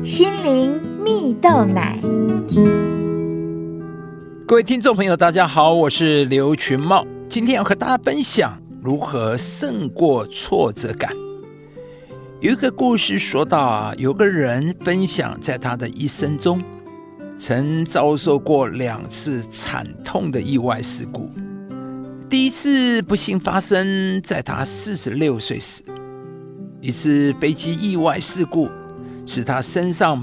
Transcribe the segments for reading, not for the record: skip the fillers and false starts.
心灵蜜豆奶。 各位听众朋友大家好，我是刘群茂，今天要和大家分享如何胜过挫折感。有一个故事说到有个人分享在他的一生中曾遭受过2次惨痛的意外事故。第一次不幸发生在他46岁时，一次飞机意外事故使他身上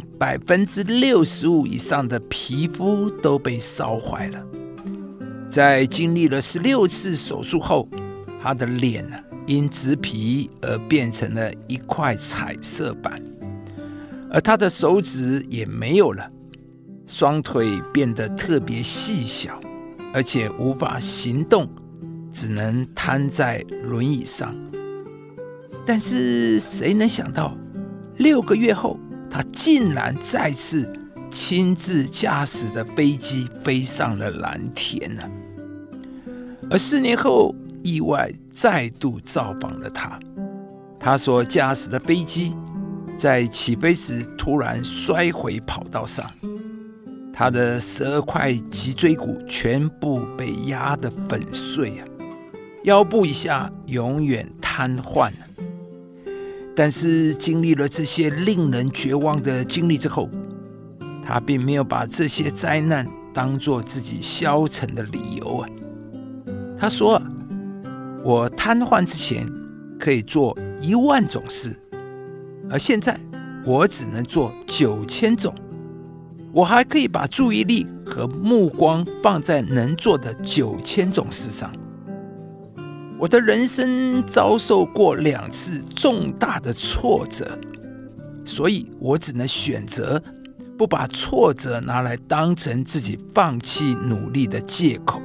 65%以上的皮肤都被烧坏了。在经历了16次手术后，他的脸因植皮而变成了一块彩色板，而他的手指也没有了，双腿变得特别细小，而且无法行动，只能瘫在轮椅上。但是谁能想到6个月后，他竟然再次亲自驾驶着飞机飞上了蓝天呢？而4年后，意外再度造访了他。他所驾驶的飞机在起飞时突然摔回跑道上，他的12块脊椎骨全部被压得粉碎，腰部以下永远瘫痪了。但是经历了这些令人绝望的经历之后，他并没有把这些灾难当作自己消沉的理由。他说，我瘫痪之前可以做10000种事，而现在我只能做9000种。我还可以把注意力和目光放在能做的9000种事上。我的人生遭受过2次重大的挫折，所以我只能选择不把挫折拿来当成自己放弃努力的借口。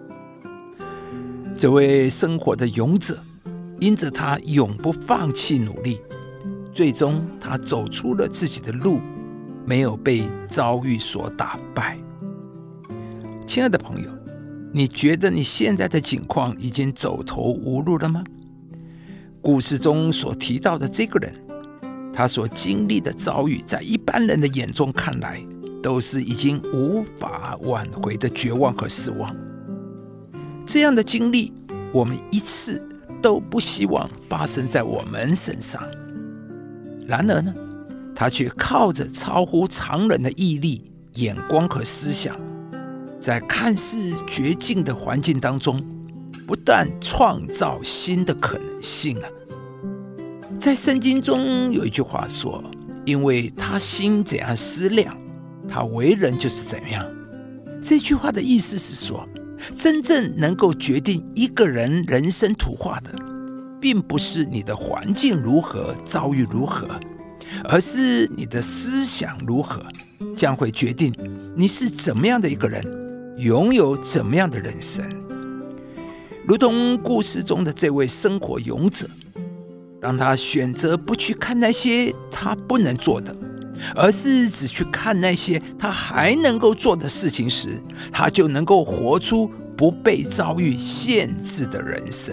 这位生活的勇者，因着他永不放弃努力，最终他走出了自己的路，没有被遭遇所打败。亲爱的朋友，你觉得你现在的境况已经走投无路了吗？故事中所提到的这个人，他所经历的遭遇，在一般人的眼中看来，都是已经无法挽回的绝望和失望。这样的经历，我们一次都不希望发生在我们身上。然而呢，他却靠着超乎常人的毅力、眼光和思想，在看似绝境的环境当中，不断创造新的可能性。在圣经中有一句话说，因为他心怎样思量，他为人就是怎样。这句话的意思是说，真正能够决定一个人人生图画的，并不是你的环境如何、遭遇如何，而是你的思想如何，将会决定你是怎么样的一个人，拥有怎么样的人生。如同故事中的这位生活勇者，当他选择不去看那些他不能做的，而是只去看那些他还能够做的事情时，他就能够活出不被遭遇限制的人生。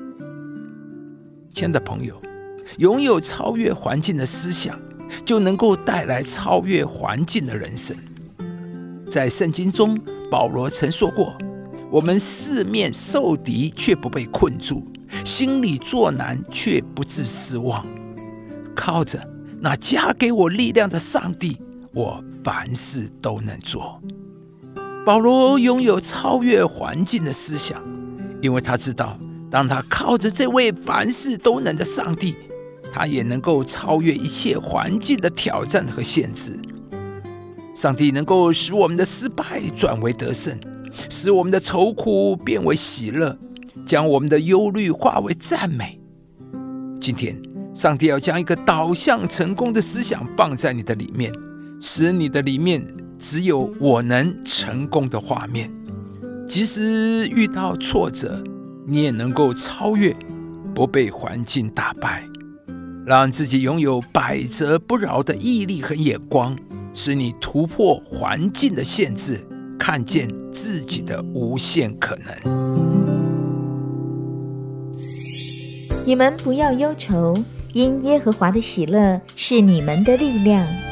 亲爱的朋友，拥有超越环境的思想，就能够带来超越环境的人生。在圣经中，保罗曾说过，我们四面受敌却不被困住，心里作难却不致失望。靠着那加给我力量的上帝，我凡事都能做。保罗拥有超越环境的思想，因为他知道，当他靠着这位凡事都能的上帝，他也能够超越一切环境的挑战和限制。上帝能够使我们的失败转为得胜，使我们的愁苦变为喜乐，将我们的忧虑化为赞美。今天上帝要将一个导向成功的思想放在你的里面，使你的里面只有我能成功的画面。即使遇到挫折，你也能够超越，不被环境打败。让自己拥有百折不挠的毅力和眼光，使你突破环境的限制，看见自己的无限可能。 你们不要忧愁，因耶和华的喜乐是你们的力量。